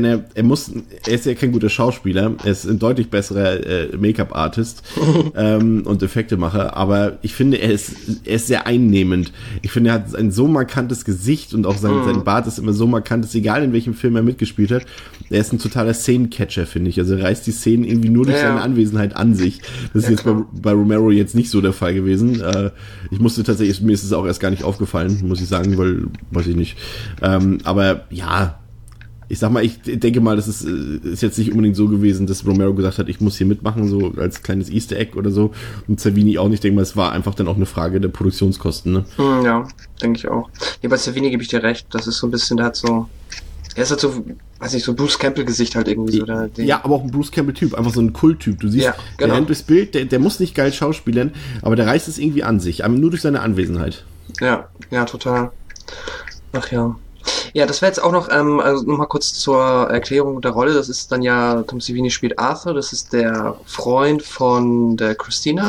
er ist ja kein guter Schauspieler, er ist ein deutlich besserer Make-up-Artist und Effektemacher, aber ich finde, er ist sehr einnehmend. Ich finde, er hat ein so markantes Gesicht und auch sein Bart ist immer so markant, ist egal in welchem Film er mitgespielt hat. Er ist ein totaler Szenencatcher, finde ich. Also er reißt die Szenen irgendwie nur durch seine Anwesenheit an sich. Das ist jetzt bei Romero jetzt nicht so der Fall gewesen. Ich musste tatsächlich, mir ist es auch erst gar nicht aufgefallen, muss ich sagen, weil, weiß ich nicht. Aber ja, ich sag mal, ich denke mal, das ist jetzt nicht unbedingt so gewesen, dass Romero gesagt hat, ich muss hier mitmachen, so als kleines Easter Egg oder so. Und Savini auch nicht. Ich denke mal, es war einfach dann auch eine Frage der Produktionskosten, ne? Ja, denke ich auch. Ja, bei Savini gebe ich dir recht. Das ist so ein bisschen, er ist halt so, weiß nicht, so Bruce Campbell-Gesicht halt irgendwie so. Ja, aber auch ein Bruce Campbell-Typ, einfach so ein Kult-Typ. Du siehst, der rennt durchs Bild, der muss nicht geil schauspielern, aber der reißt es irgendwie an sich, nur durch seine Anwesenheit. Ja, total. Ach ja. Ja, das wäre jetzt auch noch, also nochmal kurz zur Erklärung der Rolle. Das ist dann ja, Tom Savini spielt Arthur, das ist der Freund von der Christina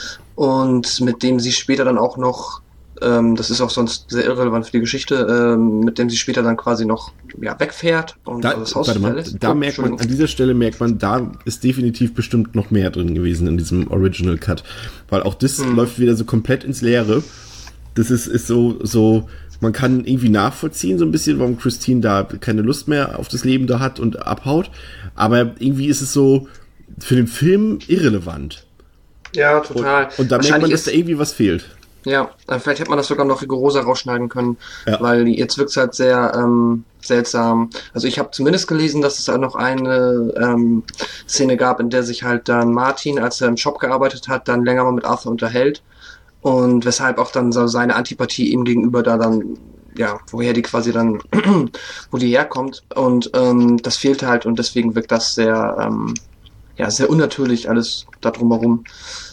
und mit dem sie später dann auch noch, das ist auch sonst sehr irrelevant für die Geschichte, mit dem sie später dann quasi noch wegfährt und das Haus verlässt. Da merkt man, an dieser Stelle merkt man, da ist definitiv bestimmt noch mehr drin gewesen in diesem Original Cut, weil auch das läuft wieder so komplett ins Leere. Das ist so, man kann irgendwie nachvollziehen so ein bisschen, warum Christine da keine Lust mehr auf das Leben da hat und abhaut, aber irgendwie ist es so für den Film irrelevant. Ja, total. Und da merkt man, dass da irgendwie was fehlt. Ja, vielleicht hätte man das sogar noch rigoroser rausschneiden können, weil jetzt wirkt es halt sehr seltsam. Also ich habe zumindest gelesen, dass es auch noch eine Szene gab, in der sich halt dann Martin, als er im Shop gearbeitet hat, dann länger mal mit Arthur unterhält. Und weshalb auch dann so seine Antipathie ihm gegenüber da dann, woher die quasi dann, wo die herkommt. Und das fehlte halt und deswegen wirkt das sehr, sehr unnatürlich alles da drumherum.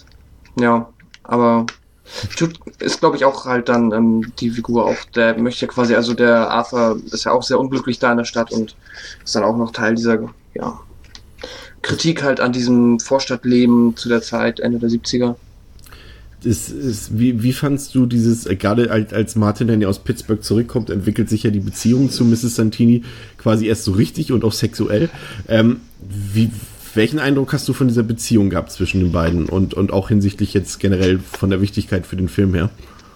Ja, aber Jude ist, glaube ich, auch halt dann die Figur auch, der möchte quasi, also der Arthur ist ja auch sehr unglücklich da in der Stadt und ist dann auch noch Teil dieser, Kritik halt an diesem Vorstadtleben zu der Zeit, Ende der 70er. Wie fandst du dieses, gerade als Martin dann ja aus Pittsburgh zurückkommt, entwickelt sich ja die Beziehung zu Mrs. Santini quasi erst so richtig und auch sexuell. Welchen Eindruck hast du von dieser Beziehung gehabt zwischen den beiden und auch hinsichtlich jetzt generell von der Wichtigkeit für den Film her?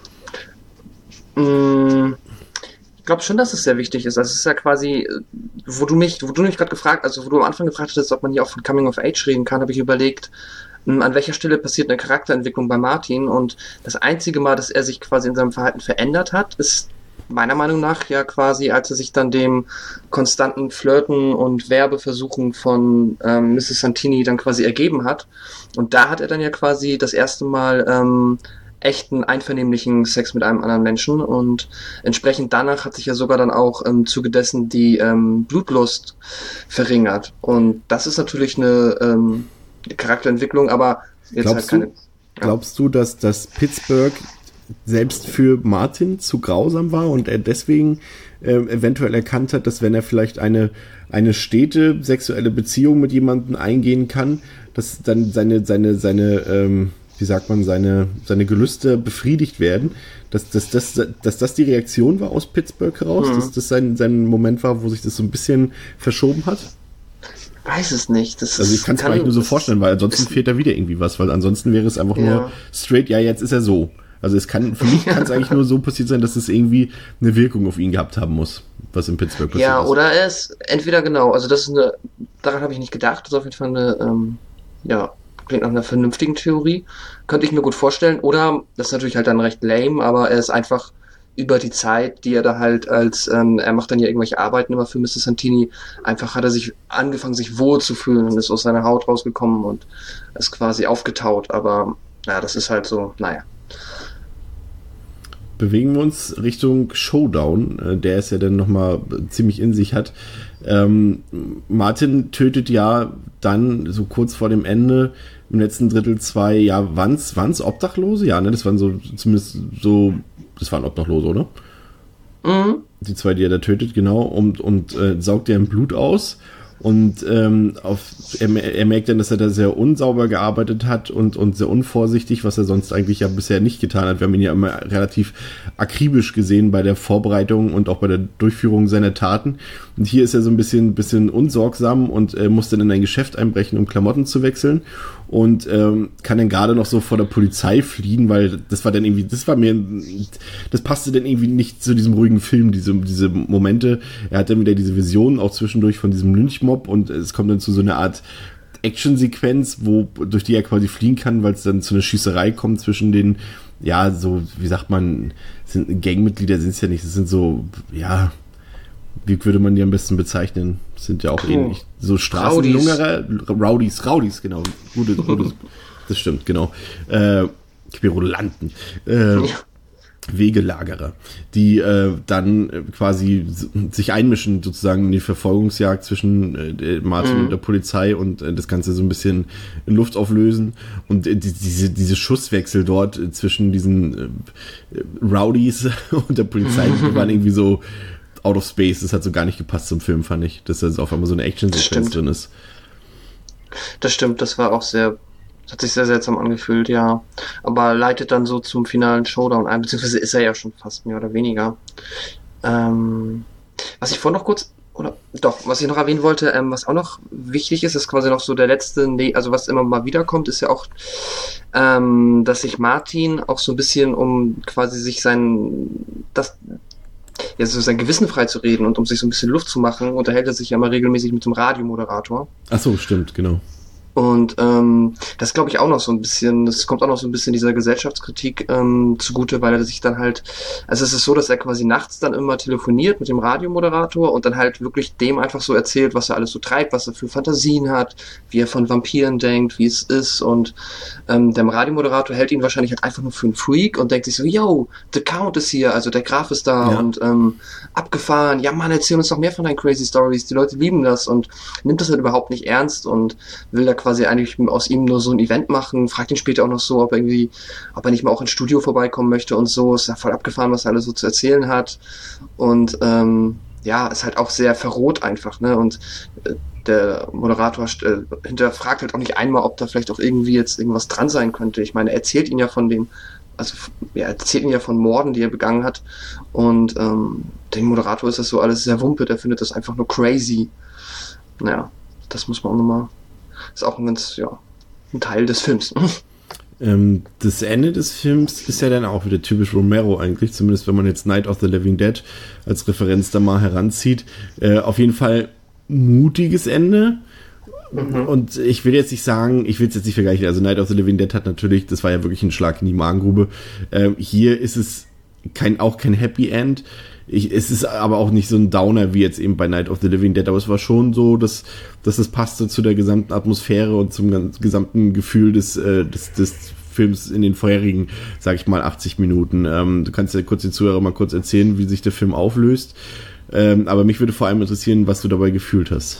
Ich glaube schon, dass es sehr wichtig ist. Also es ist ja quasi, wo du mich gerade gefragt, also wo du am Anfang gefragt hattest, ob man hier auch von Coming of Age reden kann, habe ich überlegt, an welcher Stelle passiert eine Charakterentwicklung bei Martin, und das einzige Mal, dass er sich quasi in seinem Verhalten verändert hat, ist meiner Meinung nach ja quasi, als er sich dann dem konstanten Flirten und Werbeversuchen von Mrs. Santini dann quasi ergeben hat. Und da hat er dann ja quasi das erste Mal echten, einvernehmlichen Sex mit einem anderen Menschen, und entsprechend danach hat sich ja sogar dann auch im Zuge dessen die Blutlust verringert. Und das ist natürlich eine Charakterentwicklung, aber jetzt halt keine... Glaubst du, dass das Pittsburgh selbst für Martin zu grausam war und er deswegen eventuell erkannt hat, dass wenn er vielleicht eine stete sexuelle Beziehung mit jemandem eingehen kann, dass dann seine Gelüste befriedigt werden, dass das die Reaktion war aus Pittsburgh heraus, dass das sein Moment war, wo sich das so ein bisschen verschoben hat? Weiß es nicht. Also ich kann es mir eigentlich nur so vorstellen, weil ansonsten fehlt da wieder irgendwie was, weil ansonsten wäre es einfach nur straight, jetzt ist er so. Also für mich kann es eigentlich nur so passiert sein, dass es irgendwie eine Wirkung auf ihn gehabt haben muss, was in Pittsburgh passiert ist. Ja, oder er ist entweder genau, also das ist daran habe ich nicht gedacht, das ist auf jeden Fall eine, klingt nach einer vernünftigen Theorie, könnte ich mir gut vorstellen, oder, das ist natürlich halt dann recht lame, aber er ist einfach über die Zeit, die er da halt er macht dann ja irgendwelche Arbeiten immer für Mrs. Santini, einfach hat er sich angefangen, sich wohl zu fühlen und ist aus seiner Haut rausgekommen und ist quasi aufgetaut, aber das ist halt so, Bewegen wir uns Richtung Showdown, der es ja dann nochmal ziemlich in sich hat. Martin tötet ja dann so kurz vor dem Ende im letzten Drittel waren's Obdachlose? Ja, ne, das waren das waren Obdachlose, oder? Mhm. Die zwei, die er da tötet, genau, und saugt deren Blut aus. Und er merkt dann, dass er da sehr unsauber gearbeitet hat und sehr unvorsichtig, was er sonst eigentlich ja bisher nicht getan hat. Wir haben ihn ja immer relativ akribisch gesehen bei der Vorbereitung und auch bei der Durchführung seiner Taten. Und hier ist er so ein bisschen unsorgsam und muss dann in ein Geschäft einbrechen, um Klamotten zu wechseln. Und kann dann gerade noch so vor der Polizei fliehen, weil das passte dann irgendwie nicht zu diesem ruhigen Film, diese Momente. Er hat dann wieder diese Vision auch zwischendurch von diesem Lynchmob und es kommt dann zu so einer Art Action-Sequenz, durch die er quasi fliehen kann, weil es dann zu einer Schießerei kommt zwischen den, ja, so, wie sagt man, Gangmitglieder sind es ja nicht, das sind so, ja, wie würde man die am besten bezeichnen? Das sind ja auch ähnlich. So Straßenlungerer, Rowdies, genau. Gute, das stimmt, genau. Querulanten. Wegelagerer, die dann quasi sich einmischen sozusagen in die Verfolgungsjagd zwischen Martin und der Polizei und das Ganze so ein bisschen in Luft auflösen und diese Schusswechsel dort zwischen diesen Rowdies und der Polizei, die waren irgendwie so out of space. Das hat so gar nicht gepasst zum Film, fand ich, dass da auf einmal so eine Action-Sequenz drin ist. Das stimmt, das war auch hat sich sehr seltsam angefühlt, ja. Aber leitet dann so zum finalen Showdown ein, beziehungsweise ist er ja schon fast mehr oder weniger. Was ich vorhin noch was ich noch erwähnen wollte, was auch noch wichtig ist quasi noch so der letzte, also was immer mal wiederkommt, ist ja auch, dass sich Martin auch so ein bisschen, um quasi sich sein Gewissen frei zu reden und um sich so ein bisschen Luft zu machen, unterhält er sich ja mal regelmäßig mit dem Radiomoderator. Ach so, stimmt, genau. Und das glaube ich auch noch so ein bisschen, das kommt auch noch so ein bisschen dieser Gesellschaftskritik zugute, weil er sich dann halt, also es ist so, dass er quasi nachts dann immer telefoniert mit dem Radiomoderator und dann halt wirklich dem einfach so erzählt, was er alles so treibt, was er für Fantasien hat, wie er von Vampiren denkt, wie es ist und der Radiomoderator hält ihn wahrscheinlich halt einfach nur für einen Freak und denkt sich so, yo, the Count ist hier, also der Graf ist da und abgefahren, ja Mann, erzähl uns doch mehr von deinen crazy Stories, die Leute lieben das und nimmt das halt überhaupt nicht ernst und will da quasi eigentlich aus ihm nur so ein Event machen, fragt ihn später auch noch so, ob er nicht mal auch ins Studio vorbeikommen möchte und so, ist ja voll abgefahren, was er alles so zu erzählen hat und ist halt auch sehr verroht einfach, ne, und der Moderator hinterfragt halt auch nicht einmal, ob da vielleicht auch irgendwie jetzt irgendwas dran sein könnte. Ich meine, er erzählt ihn ja von Morden, die er begangen hat und dem Moderator ist das so alles sehr wumpe, der findet das einfach nur crazy. Naja, das muss man auch nochmal. Ist auch ein Teil des Films. Das Ende des Films ist ja dann auch wieder typisch Romero eigentlich, zumindest wenn man jetzt Night of the Living Dead als Referenz da mal heranzieht. Auf jeden Fall mutiges Ende. Und ich will es jetzt nicht vergleichen. Also Night of the Living Dead hat natürlich, das war ja wirklich ein Schlag in die Magengrube. Hier ist es auch kein Happy End. Es ist aber auch nicht so ein Downer wie jetzt eben bei Night of the Living Dead, aber es war schon so, dass es passte zu der gesamten Atmosphäre und zum gesamten Gefühl des Films in den vorherigen, sag ich mal, 80 Minuten. Du kannst ja kurz den Zuhörer mal kurz erzählen, wie sich der Film auflöst. Aber mich würde vor allem interessieren, was du dabei gefühlt hast.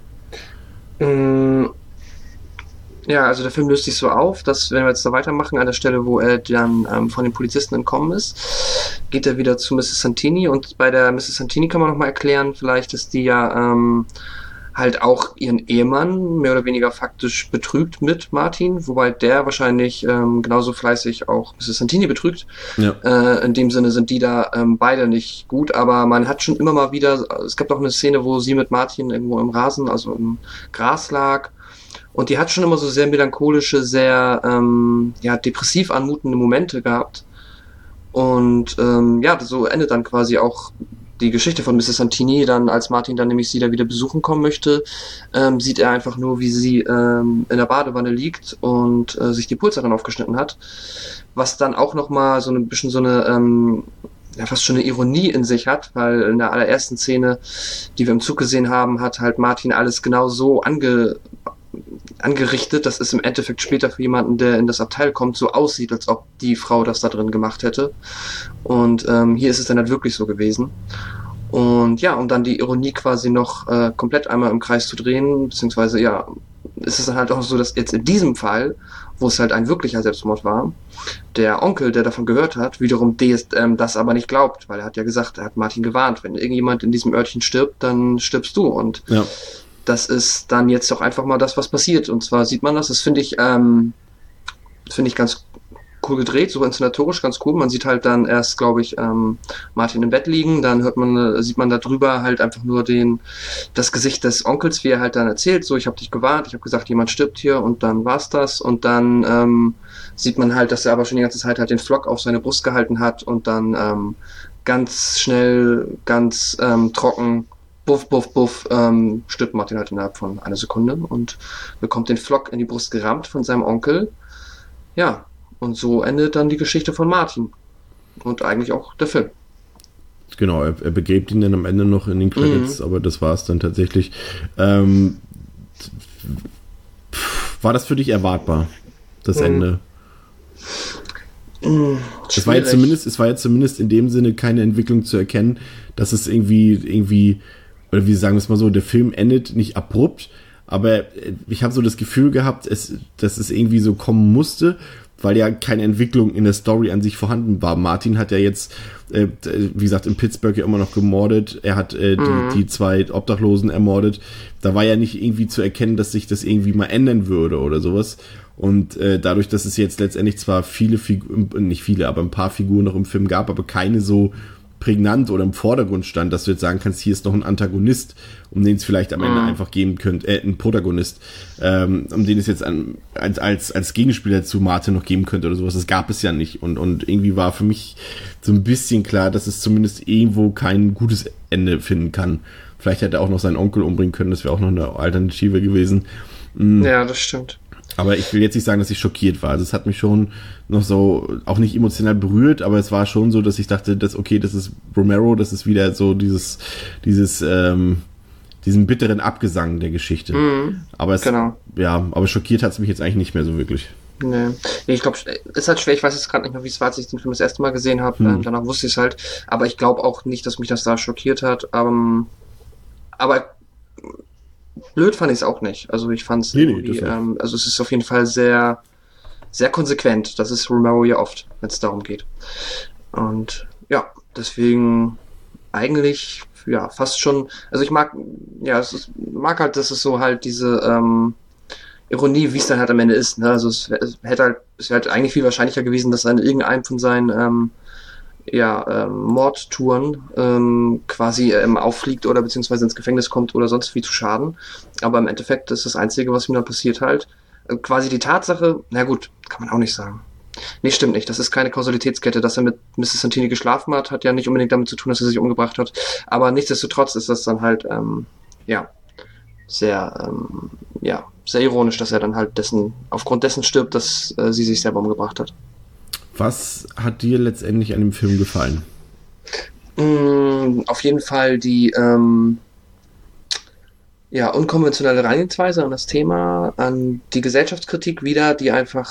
Ja, also der Film löst sich so auf, dass, wenn wir jetzt da weitermachen, an der Stelle, wo er dann von den Polizisten entkommen ist, geht er wieder zu Mrs. Santini und bei der Mrs. Santini kann man nochmal erklären, vielleicht, dass die ja halt auch ihren Ehemann mehr oder weniger faktisch betrügt mit Martin, wobei der wahrscheinlich genauso fleißig auch Mrs. Santini betrügt. Ja. In dem Sinne sind die da beide nicht gut, aber man hat schon immer mal wieder, es gab auch eine Szene, wo sie mit Martin irgendwo im Rasen, also im Gras lag. Und die hat schon immer so sehr melancholische, sehr depressiv anmutende Momente gehabt. Und so endet dann quasi auch die Geschichte von Mrs. Santini. Dann, als Martin dann nämlich sie da wieder besuchen kommen möchte, sieht er einfach nur, wie sie in der Badewanne liegt und sich die Pulsadern aufgeschnitten hat. Was dann auch nochmal so ein bisschen so eine fast schon eine Ironie in sich hat, weil in der allerersten Szene, die wir im Zug gesehen haben, hat halt Martin alles genau so angerichtet, dass es im Endeffekt später für jemanden, der in das Abteil kommt, so aussieht, als ob die Frau das da drin gemacht hätte. Und hier ist es dann halt wirklich so gewesen. Und ja, um dann die Ironie quasi noch komplett einmal im Kreis zu drehen, beziehungsweise ist es dann halt auch so, dass jetzt in diesem Fall, wo es halt ein wirklicher Selbstmord war, der Onkel, der davon gehört hat, wiederum das aber nicht glaubt, weil er hat ja gesagt, er hat Martin gewarnt, wenn irgendjemand in diesem Örtchen stirbt, dann stirbst du. Und das ist dann jetzt doch einfach mal das, was passiert. Und zwar sieht man das finde ich ganz cool gedreht, so inszenatorisch ganz cool. Man sieht halt dann erst, glaube ich, Martin im Bett liegen, dann sieht man da drüber halt einfach nur das Gesicht des Onkels, wie er halt dann erzählt, so, ich habe dich gewarnt, ich habe gesagt, jemand stirbt hier, und dann war's das, und dann sieht man halt, dass er aber schon die ganze Zeit halt den Flock auf seine Brust gehalten hat, und dann ganz schnell, ganz trocken, buff, buff, buff, stirbt Martin halt innerhalb von einer Sekunde und bekommt den Flock in die Brust gerammt von seinem Onkel. Ja, und so endet dann die Geschichte von Martin. Und eigentlich auch der Film. Genau, er begräbt ihn dann am Ende noch in den Credits, aber das war es dann tatsächlich. War das für dich erwartbar, das Ende? Es war jetzt zumindest in dem Sinne keine Entwicklung zu erkennen, dass es irgendwie, oder wie sagen wir es mal so, der Film endet nicht abrupt, aber ich habe so das Gefühl gehabt, dass es irgendwie so kommen musste, weil ja keine Entwicklung in der Story an sich vorhanden war. Martin hat ja jetzt, wie gesagt, in Pittsburgh ja immer noch gemordet. Er hat die 2 Obdachlosen ermordet. Da war ja nicht irgendwie zu erkennen, dass sich das irgendwie mal ändern würde oder sowas. Und dadurch, dass es jetzt letztendlich zwar ein paar Figuren noch im Film gab, aber keine so prägnant oder im Vordergrund stand, dass du jetzt sagen kannst, hier ist noch ein Antagonist, um den es vielleicht am Ende einfach geben könnte, ein Protagonist, um den es jetzt als Gegenspieler zu Martin noch geben könnte oder sowas. Das gab es ja nicht. Und irgendwie war für mich so ein bisschen klar, dass es zumindest irgendwo kein gutes Ende finden kann. Vielleicht hätte er auch noch seinen Onkel umbringen können, das wäre auch noch eine Alternative gewesen. Ja, das stimmt. Aber ich will jetzt nicht sagen, dass ich schockiert war. Also es hat mich schon noch so, auch nicht emotional berührt, aber es war schon so, dass ich dachte, das ist Romero, das ist wieder so diesen bitteren Abgesang der Geschichte. Aber aber schockiert hat es mich jetzt eigentlich nicht mehr so wirklich. Nee, ich glaube, es ist halt schwer, ich weiß jetzt gerade nicht mehr, wie es war, als ich den Film das erste Mal gesehen habe, danach wusste ich es halt, aber ich glaube auch nicht, dass mich das da schockiert hat, aber blöd fand ich es auch nicht. Also ich fand es also es ist auf jeden Fall sehr, sehr konsequent. Das ist Romero ja oft, wenn es darum geht. Und ja, deswegen eigentlich, ja, fast schon, also ich mag halt, dass es so halt diese Ironie, wie es dann halt am Ende ist. Ne? Also es wäre halt eigentlich viel wahrscheinlicher gewesen, dass er in irgendeinem von seinen Mordtouren quasi auffliegt oder beziehungsweise ins Gefängnis kommt oder sonst wie zu Schaden. Aber im Endeffekt ist das Einzige, was ihm dann passiert halt, quasi die Tatsache, na gut, kann man auch nicht sagen. Nee, stimmt nicht. Das ist keine Kausalitätskette. Dass er mit Mrs. Santini geschlafen hat ja nicht unbedingt damit zu tun, dass er sich umgebracht hat. Aber nichtsdestotrotz ist das dann halt, sehr ironisch, dass er dann halt aufgrund dessen stirbt, dass sie sich selber umgebracht hat. Was hat dir letztendlich an dem Film gefallen? Auf jeden Fall die unkonventionelle Herangehensweise an das Thema, an die Gesellschaftskritik wieder, die einfach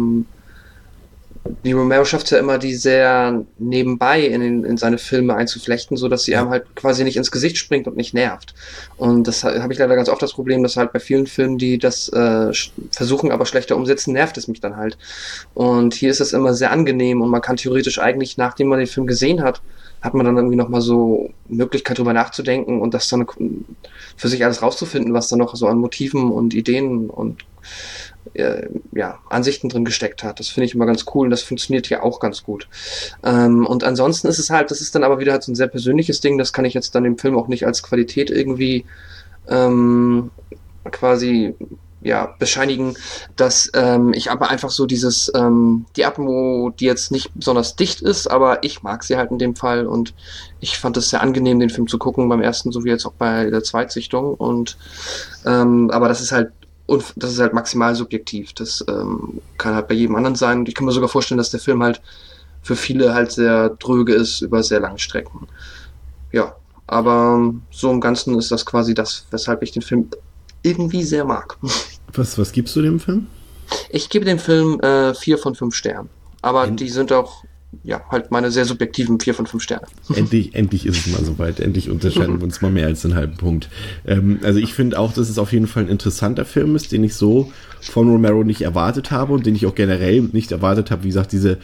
die Romero schafft es ja immer, die sehr nebenbei in seine Filme einzuflechten, so dass sie einem halt quasi nicht ins Gesicht springt und nicht nervt. Und das habe ich leider ganz oft das Problem, dass halt bei vielen Filmen, die das versuchen, aber schlechter umsetzen, nervt es mich dann halt. Und hier ist es immer sehr angenehm und man kann theoretisch eigentlich, nachdem man den Film gesehen hat, hat man dann irgendwie nochmal so Möglichkeit drüber nachzudenken und das dann für sich alles rauszufinden, was da noch so an Motiven und Ideen und Ansichten drin gesteckt hat. Das finde ich immer ganz cool und das funktioniert hier auch ganz gut. Und ansonsten ist es halt, das ist dann aber wieder halt so ein sehr persönliches Ding, das kann ich jetzt dann im Film auch nicht als Qualität irgendwie quasi bescheinigen, dass ich aber einfach so dieses, die Atmo, die jetzt nicht besonders dicht ist, aber ich mag sie halt in dem Fall und ich fand es sehr angenehm, den Film zu gucken, beim ersten sowie jetzt auch bei der Zweitsichtung und aber das ist halt maximal subjektiv. Das kann halt bei jedem anderen sein. Und ich kann mir sogar vorstellen, dass der Film halt für viele halt sehr dröge ist über sehr lange Strecken. Ja, aber so im Ganzen ist das quasi das, weshalb ich den Film irgendwie sehr mag. Was gibst du dem Film? Ich gebe dem Film 4 von 5 Sternen. Aber die sind auch halt meine sehr subjektiven 4 von 5 Sterne. Endlich ist es mal soweit. Endlich unterscheiden wir uns mal mehr als einen halben Punkt. Also ich finde auch, dass es auf jeden Fall ein interessanter Film ist, den ich so von Romero nicht erwartet habe und den ich auch generell nicht erwartet habe. Wie gesagt, diese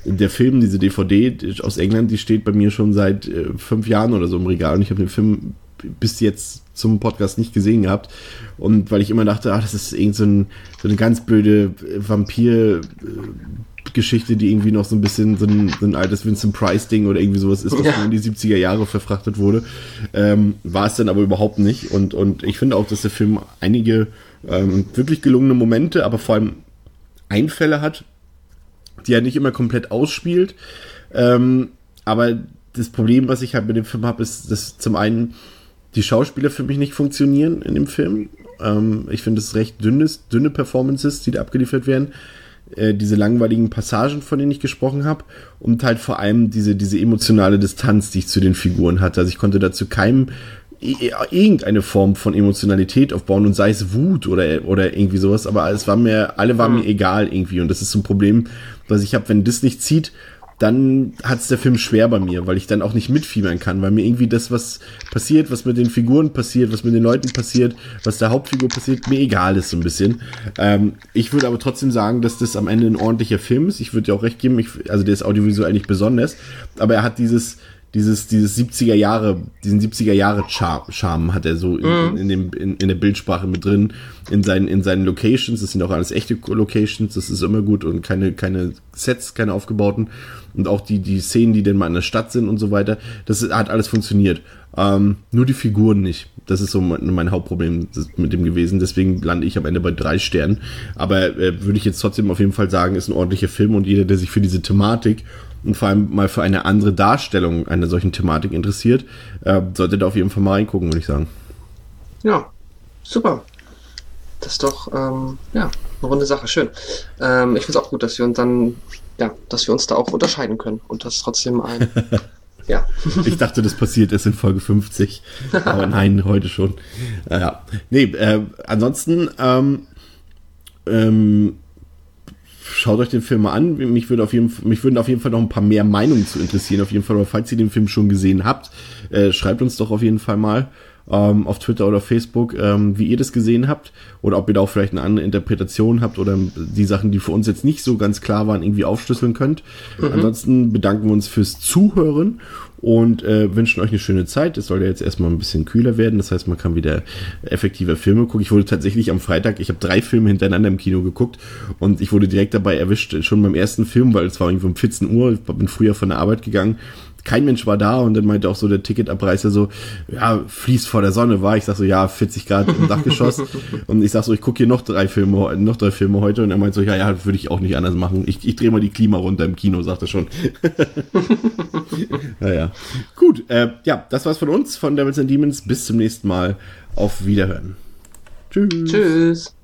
DVD aus England, die steht bei mir schon seit 5 Jahren oder so im Regal und ich habe den Film bis jetzt zum Podcast nicht gesehen gehabt. Und weil ich immer dachte, das ist irgend so eine ganz blöde Vampir-Geschichte, die irgendwie noch so ein bisschen so ein altes Vincent Price-Ding oder irgendwie sowas ist, was in die 70er Jahre verfrachtet wurde. War es dann aber überhaupt nicht. Und ich finde auch, dass der Film einige wirklich gelungene Momente, aber vor allem Einfälle hat, die er nicht immer komplett ausspielt. Aber das Problem, was ich halt mit dem Film habe, ist, dass zum einen die Schauspieler für mich nicht funktionieren in dem Film. Ich finde es recht dünne Performances, die da abgeliefert werden. Diese langweiligen Passagen, von denen ich gesprochen habe. Und halt vor allem diese emotionale Distanz, die ich zu den Figuren hatte. Also ich konnte dazu keinem irgendeine Form von Emotionalität aufbauen und sei es Wut oder irgendwie sowas. Aber alle waren mir egal irgendwie. Und das ist so ein Problem, was ich habe, wenn das nicht zieht, dann hat es der Film schwer bei mir, weil ich dann auch nicht mitfiebern kann, weil mir irgendwie das, was passiert, was mit den Figuren passiert, was mit den Leuten passiert, was der Hauptfigur passiert, mir egal ist so ein bisschen. Ich würde aber trotzdem sagen, dass das am Ende ein ordentlicher Film ist. Ich würde dir auch recht geben, also der ist audiovisuell nicht besonders, aber er hat dieses 70er Jahre, diesen 70er Jahre Charme hat er so in der Bildsprache mit drin, in seinen Locations. Das sind auch alles echte Locations, das ist immer gut und keine Sets, keine aufgebauten. Und auch die Szenen, die dann mal in der Stadt sind und so weiter, das hat alles funktioniert. Nur die Figuren nicht. Das ist so mein Hauptproblem mit dem gewesen. Deswegen lande ich am Ende bei 3 Sternen. Aber würde ich jetzt trotzdem auf jeden Fall sagen, ist ein ordentlicher Film und jeder, der sich für diese Thematik und vor allem mal für eine andere Darstellung einer solchen Thematik interessiert, sollte da auf jeden Fall mal reingucken, würde ich sagen. Ja, super. Das ist doch, eine runde Sache. Schön. Ich finde es auch gut, dass wir uns da auch unterscheiden können und das trotzdem ja. Ich dachte, das passiert erst in Folge 50, aber nein, heute schon. Ja. Nee, ansonsten, schaut euch den Film mal an. Mich würden auf jeden Fall noch ein paar mehr Meinungen zu interessieren. Auf jeden Fall, aber falls ihr den Film schon gesehen habt, schreibt uns doch auf jeden Fall mal auf Twitter oder Facebook, wie ihr das gesehen habt oder ob ihr da auch vielleicht eine andere Interpretation habt oder die Sachen, die für uns jetzt nicht so ganz klar waren, irgendwie aufschlüsseln könnt. Ansonsten bedanken wir uns fürs Zuhören und wünschen euch eine schöne Zeit. Es soll ja jetzt erstmal ein bisschen kühler werden, das heißt, man kann wieder effektiver Filme gucken. Ich wurde tatsächlich am Freitag, ich habe 3 Filme hintereinander im Kino geguckt und ich wurde direkt dabei erwischt, schon beim ersten Film, weil es war irgendwie um 14 Uhr, ich bin früher von der Arbeit gegangen. Kein Mensch war da und dann meinte auch so der Ticketabreißer so, ja, fließt vor der Sonne war. Ich sag so, ja, 40 Grad im Dachgeschoss. Und ich sag so, ich gucke hier noch 3 Filme heute. Und er meint so, ja, das würde ich auch nicht anders machen. Ich drehe mal die Klima runter im Kino, sagt er schon. Naja, gut. Das war's von uns, von Devils and Demons. Bis zum nächsten Mal. Auf Wiederhören. Tschüss. Tschüss.